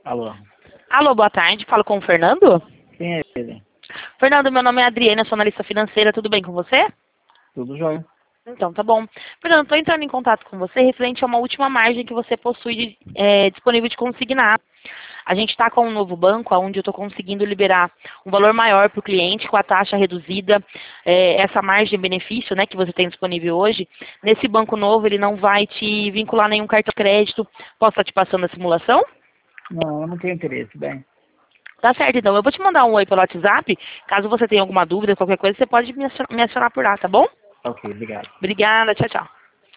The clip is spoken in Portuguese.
Alô, Alô, boa tarde. Falo com o Fernando? quem é ele? Fernando, meu nome é Adriana, sou analista financeira. Tudo bem com você? Tudo jóia? Então, tá bom. Fernando, estou entrando em contato com você referente a uma última margem que você possui disponível de consignar. A gente está com um novo banco, onde eu estou conseguindo liberar um valor maior para o cliente, com a taxa reduzida, essa margem de benefício, né, que você tem disponível hoje. Nesse banco novo, ele não vai te vincular nenhum cartão de crédito. Posso estar te passando a simulação? Não, eu não tenho interesse, bem. Tá certo, então. Eu vou te mandar um oi pelo WhatsApp. Caso você tenha alguma dúvida, qualquer coisa, você pode me acionar por lá, tá bom? Ok, obrigado. Obrigada, tchau, tchau.